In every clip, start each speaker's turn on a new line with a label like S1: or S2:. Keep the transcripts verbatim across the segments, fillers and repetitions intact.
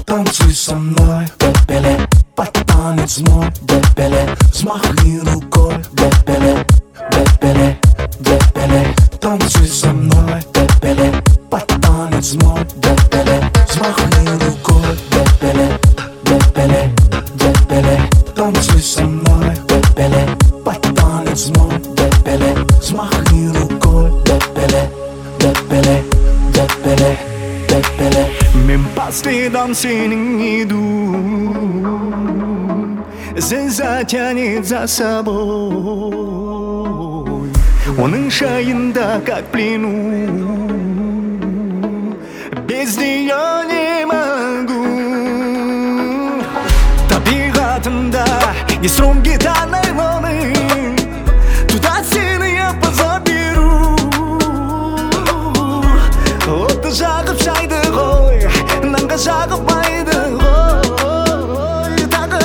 S1: Танцуй со мной, бэбеле, под танец мой, бэбеле. Взмахни рукой, бэбеле, бэбеле, бэбеле. Танцуй со мной, бэбеле, под танец мой, бэбеле. Взмахни рукой, бэбеле, бэбеле, бэбеле. Танцуй со мной, бэбеле, под танец мой, бэбеле. Взмахни рукой, бэбеле, бэбеле, бэбеле, бэбеле.
S2: Мен по следам сенің иду, зілза тянет за собой. Оның шайында как плену, без нее не могу. Табиғатымда не струн гитарной волны, туда сені я позаберу. Отты жағып шайды ғой, нанға жағып байды ғой. Тағы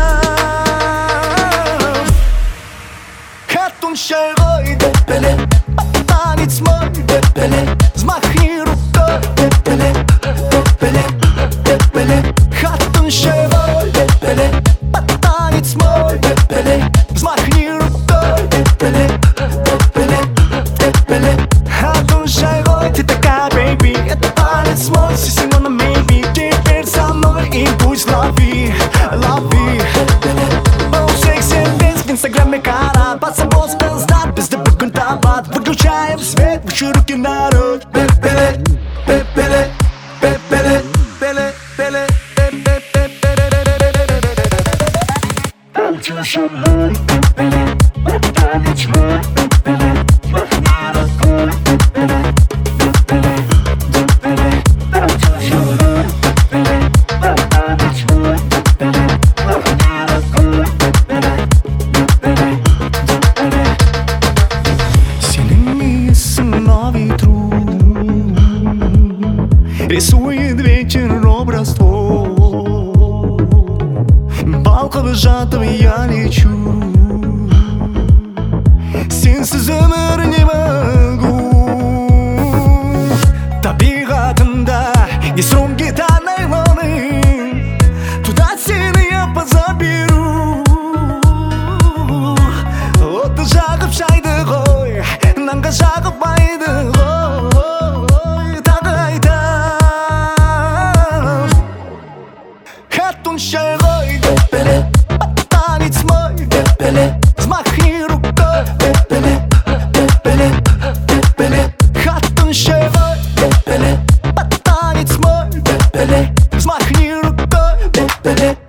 S2: айтам, хаттун шай ғой, бэбеле, танец мой, бэбеле. Взмахни рукой, бэбеле, бэбеле, бэбеле. Хаттун шай ғой, бэбеле, танец мой, бэбеле. Взмахни рукой, бэбеле, бэбеле, бэбеле. Хаттун шай ғой, ты такая, бэйби, это танец мой, Симона maybe. Теперь со мной и пусть лови, лови. Oh, sexy dance в инстаграме карат, пацан знать, без тобой контабат. Выключаем свет, выше руки народ. Бэбеле, бэбеле, бэбеле, бэбеле, бэбеле, бэбеле. Танцуй со мной, бэбеле, танец мой, бэбеле. Махни рукой, бэбеле, бэбеле, бэбеле. Танцуй со мной, бэбеле, танец мой, бэбеле. Махни рукой, бэбеле, бэбеле, бэбеле. Сенің иісің на ветру, рисует вечер образ твой. Балқып жатып я лечу, сенсіз өмір не могу. Табиғатымда не струн гитарной волны, туда сені я позаберу. Отты жағып шайды ғой, нанға жағып байды ғой. Тағы айтам, хаттун шай ғой, бэбеле, танец мой, бэбеле. Взмахни рукой, бэбеле, бэбеле, бэбеле. Хаттун шай ғой, бэбеле, танец мой, бэбеле. Взмахни рукой, бэбеле.